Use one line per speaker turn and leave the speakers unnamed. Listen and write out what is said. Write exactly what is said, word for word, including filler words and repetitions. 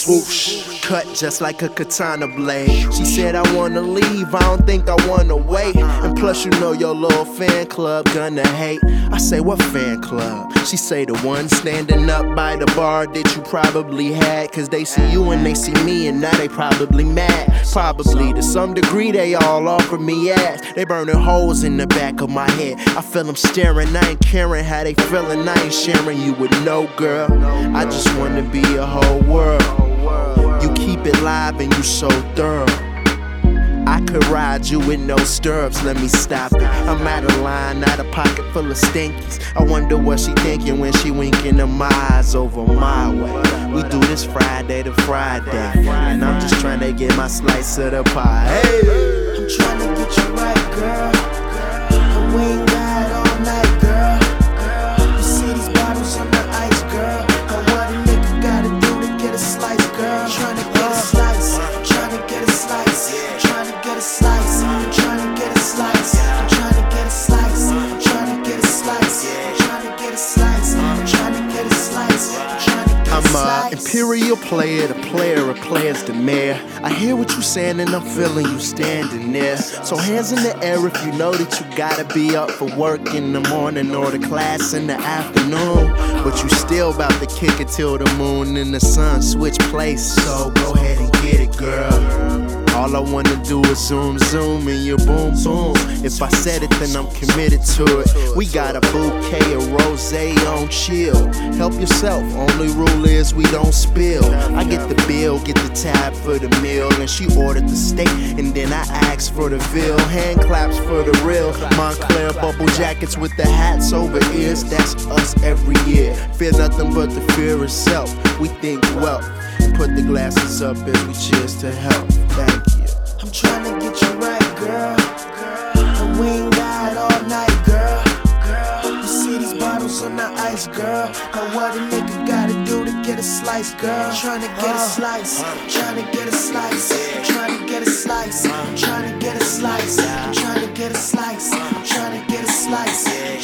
swoosh, cut just like a katana blade. She said, I wanna leave, I don't think I wanna wait. And plus you know your little fan club gonna hate. I say, what fan club? She say, the one standing up by the bar that you probably had. Cause they see you and they see me and now they probably mad. Probably to some degree they all offer me ass. They burning holes in the back of my head. I feel them staring, I ain't caring how they feeling. I ain't sharing you with no girl. I just wanna be a whole world. You keep it live and you so thorough. I could ride you with no stirrups, let me stop it. I'm out of line, out of pocket full of stinkies. I wonder what she thinking when she winking them eyes over my way. We do this Friday to Friday, and I'm just trying to get my slice of the pie. Hey,
I'm trying to get you right, girl. And we ain't got all night, girl. You see these bottles on the ice, girl. And what a nigga gotta do to get a slice, girl. Trying to get a slice, trying to get a slice. Get a slice, I'm trying to get a slice. I'm trying to get a slice. I'm trying to get a slice. I'm trying to get a slice. I'm trying to get a slice. I'm trying to get a slice.
I'm a imperial player, the player of players, the mayor. I hear what you saying and I'm feeling you standing there. So hands in the air if you know that you gotta be up for work in the morning or the class in the afternoon. But you still about to kick it till the moon and the sun switch places. So go ahead and get it, girl. All I wanna do is zoom, zoom, and you boom, boom. If I said it, then I'm committed to it. We got a bouquet of rosé on chill. Help yourself, only rule is we don't spill. I get the bill, get the tab for the meal, and she ordered the steak, and then I asked for the bill. Hand claps for the real. Montclair bubble jackets with the hats over ears. That's us every year. Fear nothing but the fear itself. We think wealth. Put the glasses up as we cheers to health. Thank you.
I'm trying to get you right, girl. And we ain't got all night, girl. You see these bottles on the ice, girl. And what a nigga gotta do to get a slice, girl. Trying to get a slice, trying to get a slice, trying to get a slice, trying to get a slice, trying to get a slice, trying to get a slice.